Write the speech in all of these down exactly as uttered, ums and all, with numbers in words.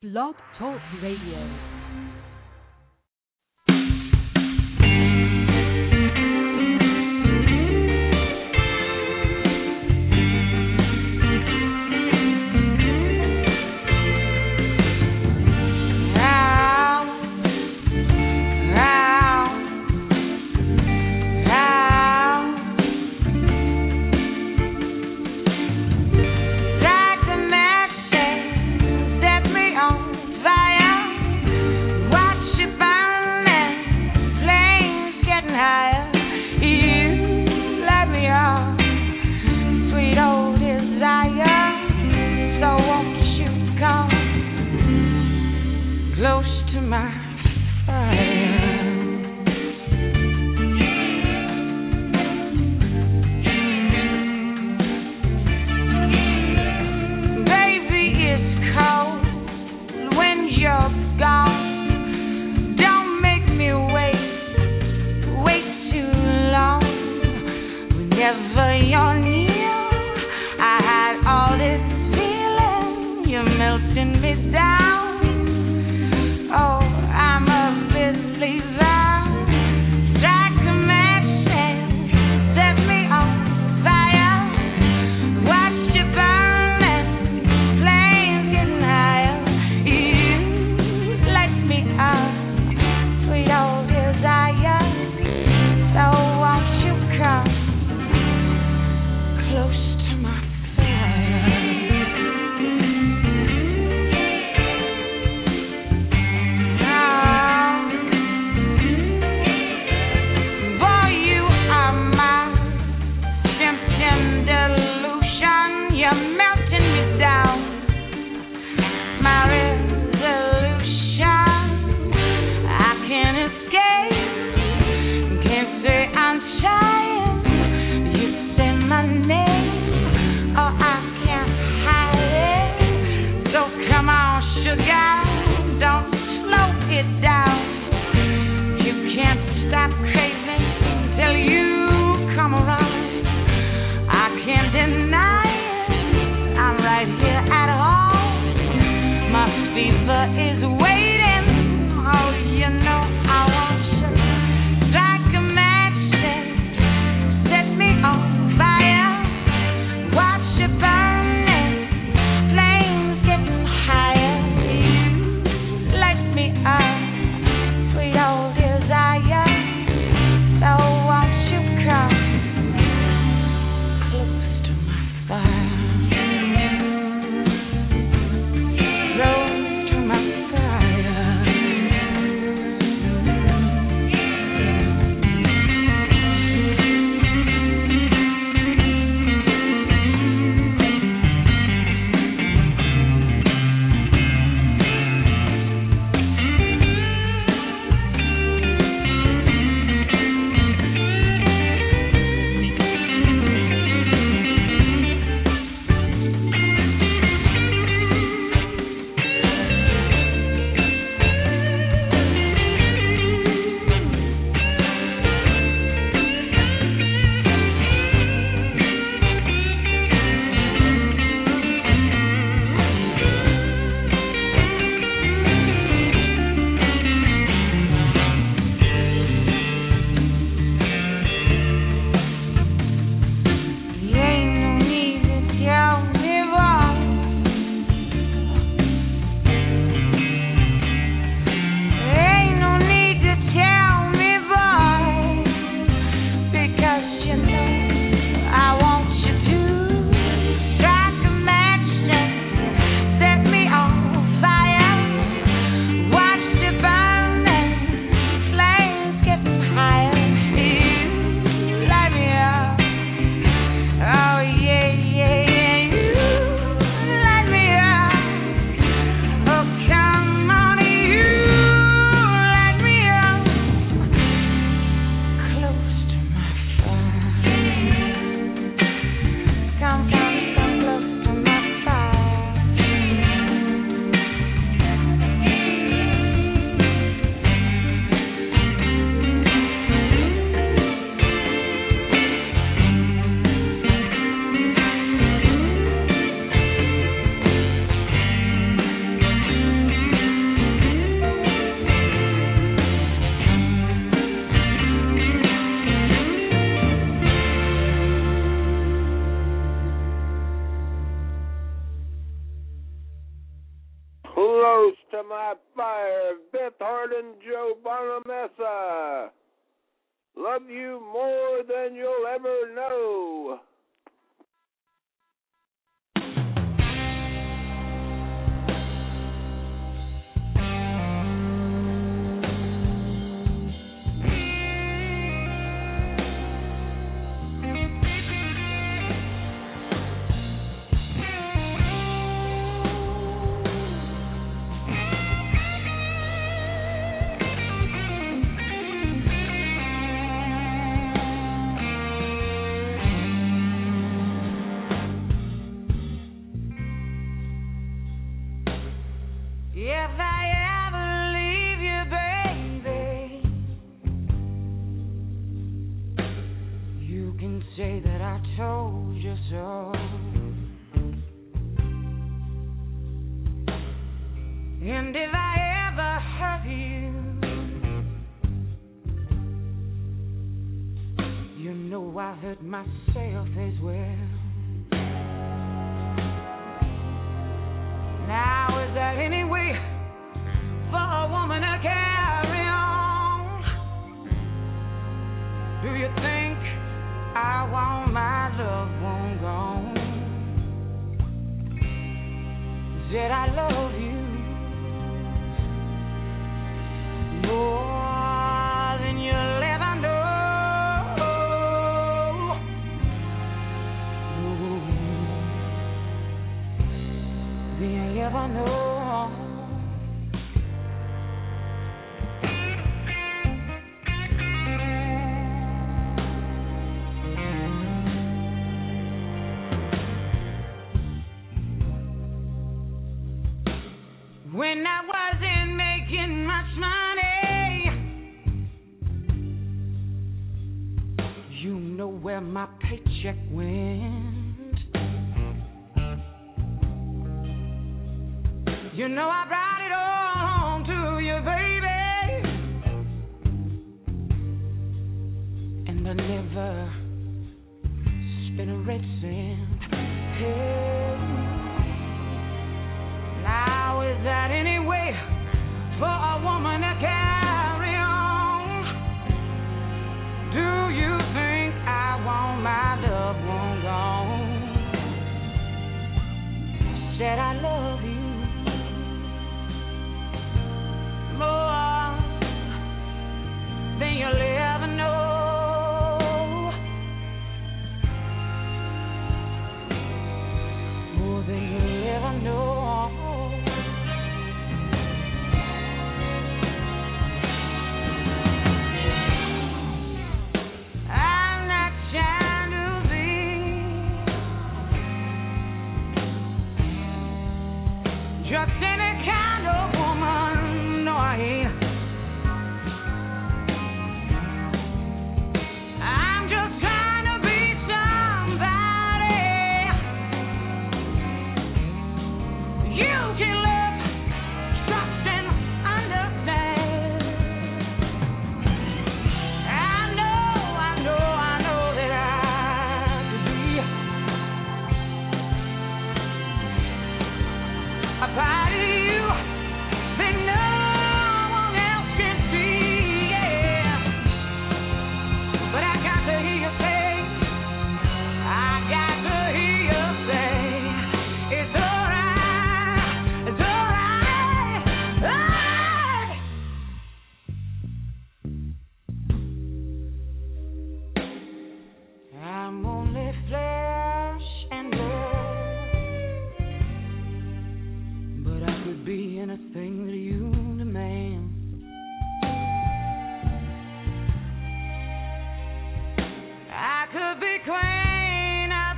Blog Talk Radio. Close to my side. close to my fire, Beth Hart and Joe Bonamessa. Love you more than you'll ever know. Say that I told you so. And if I ever hurt you, you know I hurt myself as well. Now is there any way for a woman to carry on? Do you think I want my loved one gone? Said I love you more than you'll ever know. Than you'll ever know. When I wasn't making much money, you know where my paycheck went. You know I brought it all to you, baby, and I never spent a red cent. Hey. Now is that any way for a woman to carry on? Do you think I want my loved one gone? Said I love you more than you'll ever know. More than you'll ever know. Just any kind of woman, no I ain't. I'm just trying to be somebody you can love, trust and understand. I know, I know, I know that I could be a part of you that no one else can see, yeah. But I got to hear you say, I got to hear you say, it's alright, it's alright, alright. I'm only flesh and blood, I could be anything that you demand. I could be queen of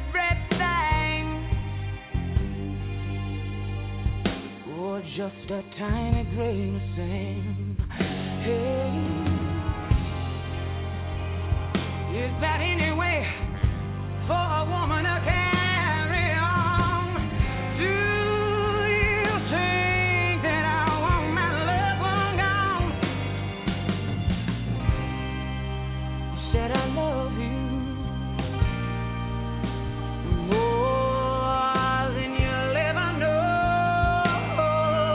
everything, or just a tiny grain of sand. Hey, is that any way for a woman to carry on? Do you think that I want my loved one gone? Said I love you more than you'll ever know.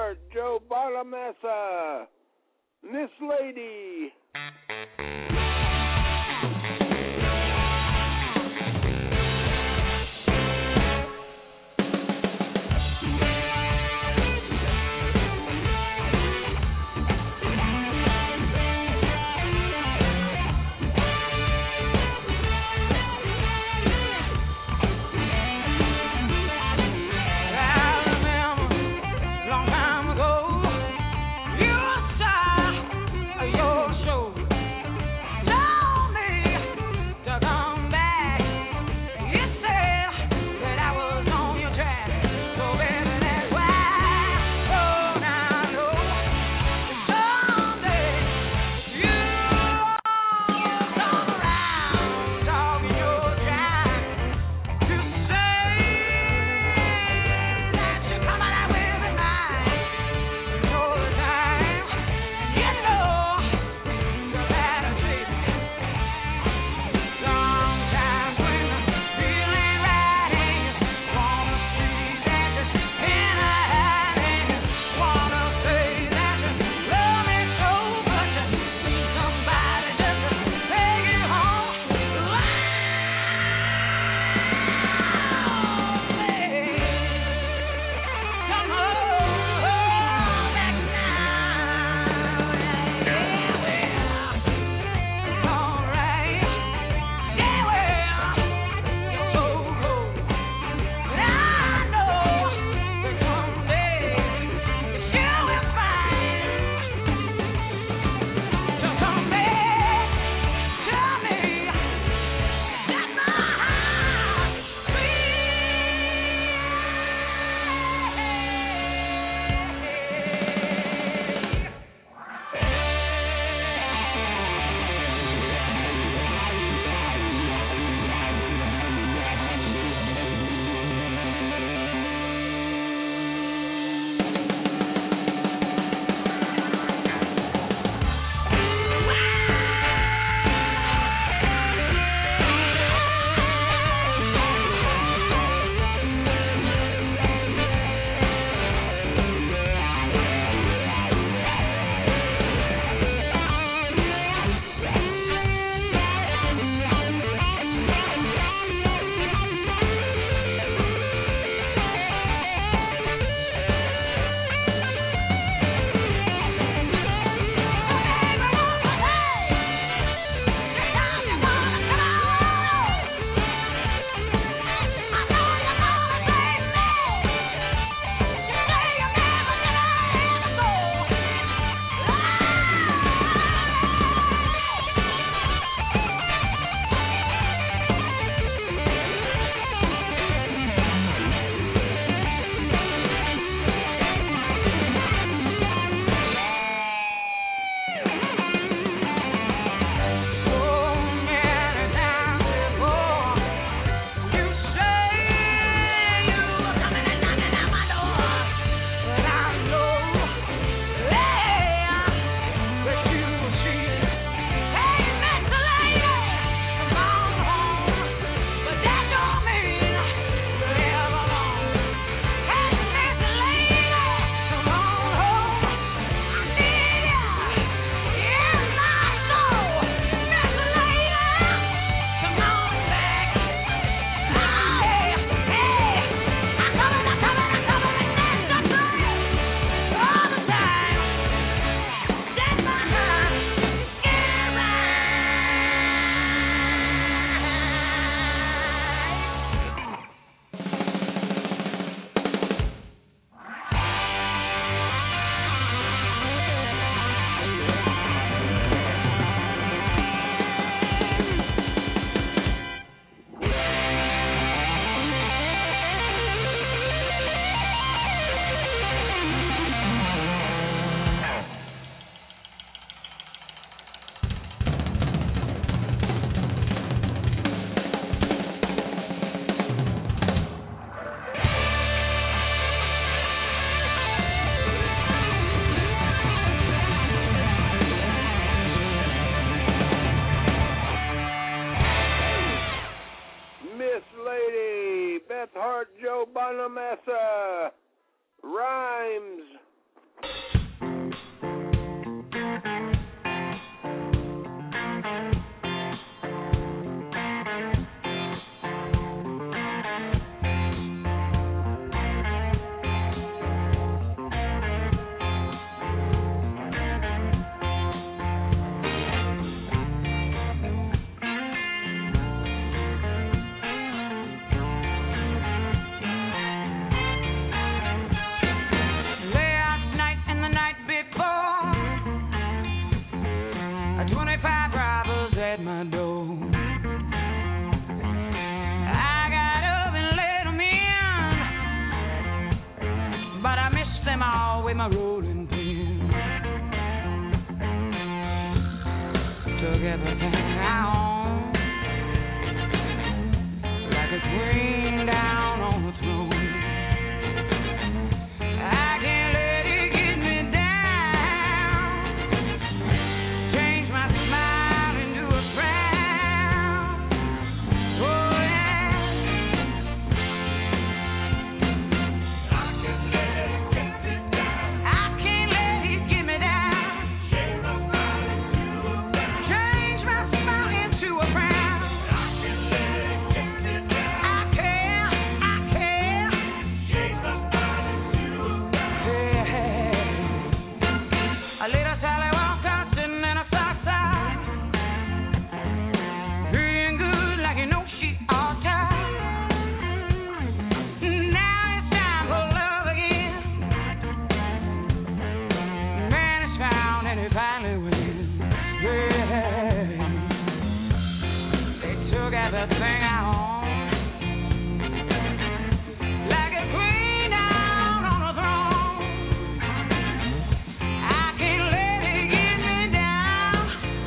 Hart, Joe Bonamassa, Miss Lady. Beth Hart, Joe Bonamassa, Rhymes, at my door. I got up and let 'em in, but I missed them all with my rolling pin. Took everything I own, like a queen down on the throne. I can't let it get me down. Change my smile into a frown. Oh yeah. I can't let it get me down. I can't let it get me down. Change my smile into a frown. Change my smile into a frown. I can't let it get me down. I can't, I can't. Change my smile into a frown. Yeah. A little Sally Walker sitting in a sock sock, feeling good like you know she ought to. Now it's time for love again. Man is found and he finally wins. Yeah. They took everything I own, like a queen down on a throne. I can't let it get me down.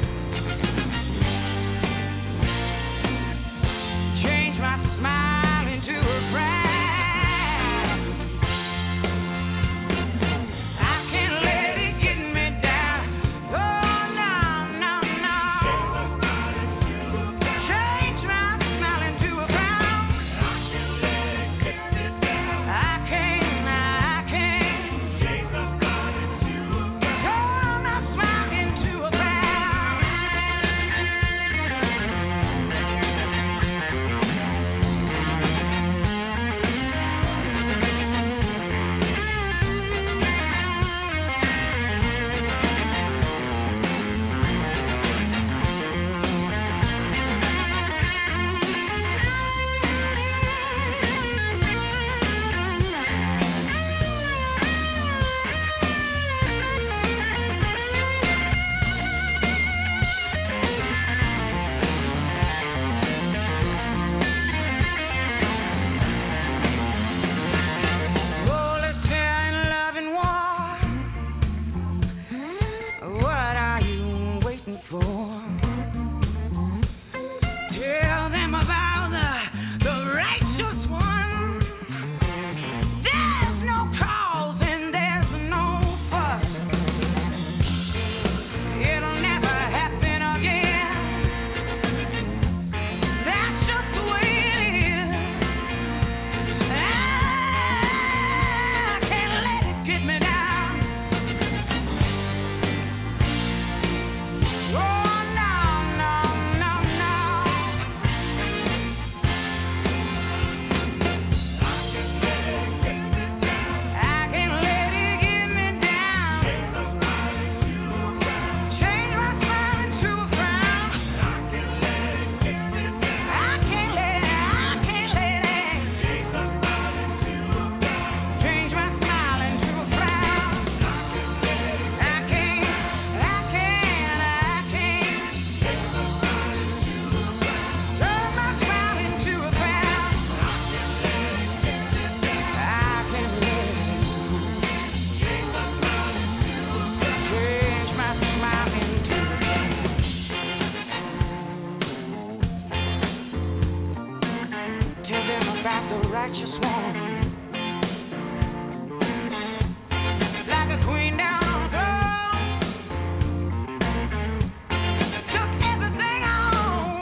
Change my smile into a frown. I can't let it get me down. Oh no, no, no. Change my smile into a frown. I can't, I can't. Turn my smile into a frown. Solitaire in love and war. What are you waiting for? Tell them about the, the righteous one. There's no cause and there's no fuss. It'll never happen again. That's just the way it is. I can't let it get me down. Oh no, no, no, no. I can't let it get me down. Change my smile into a frown. I can't let it, I can't let it. Change my smile into a frown. I can't, I can't, I can't. Turn my smile into a frown. I can't let it. Change my smile into a frown. Tell them about the righteous one, like a queen down on a throne. Took everything I own.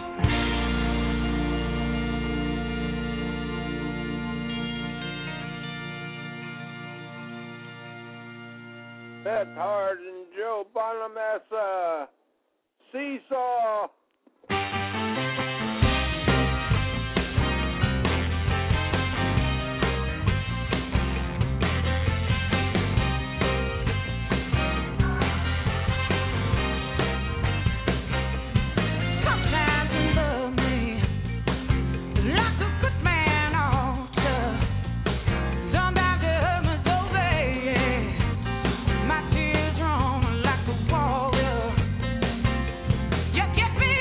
Beth Hart and Joe Bonamassa. Seesaw. Sometimes you love me like a good man ought to. Sometimes you hurt me so bad, my tears run like a water. You get me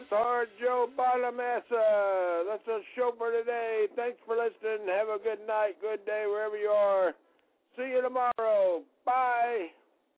Hard Joe Bonamassa. That's a show for today. Thanks for listening. Have a good night, good day, wherever you are. See you tomorrow. Bye.